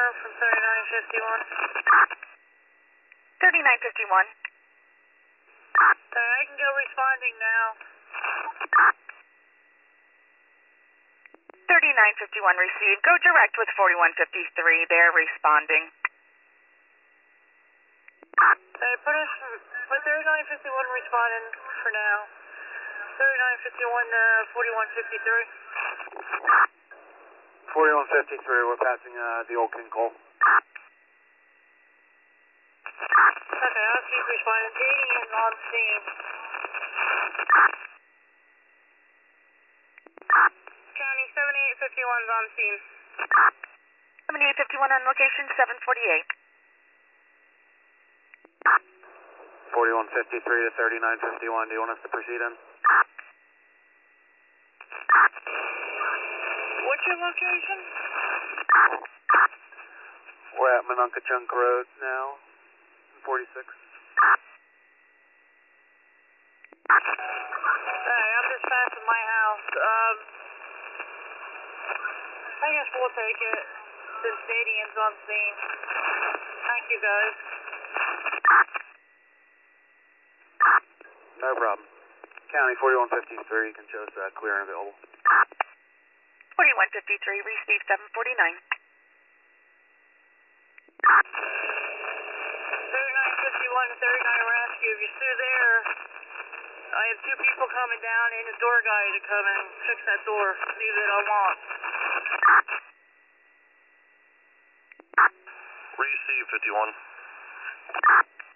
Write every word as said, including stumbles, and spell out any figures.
from thirty-nine fifty-one. thirty-nine fifty-one. Sorry, I can go responding now. thirty-nine fifty-one received. Go direct with forty-one fifty-three. They're responding. Sorry, put us, put thirty-nine fifty-one responding for now. thirty-nine fifty-one to forty-one fifty-three. forty-one fifty-three, we're passing uh, the old King Cole. Okay, I'll keep responding. Dating is on scene. County seventy-eight fifty-one's on scene. seventy-eight fifty-one on location, seven forty-eight. forty-one fifty-three to thirty-nine fifty-one, do you want us to proceed in? What's your location? We're at Mononka-Chunk Road now, forty-six. Alright, I'm just passing my house. Um, I guess we'll take it since Stadium's on scene. Thank you, guys. No problem. County forty-one fifty-three, you can show us uh, clear and available. forty-one fifty-three received, seven forty-nine. thirty-nine fifty-one to thirty-nine rescue. If you're still there, I have two people coming down and a door guy to come and fix that door. Leave it unlocked. Receive fifty-one.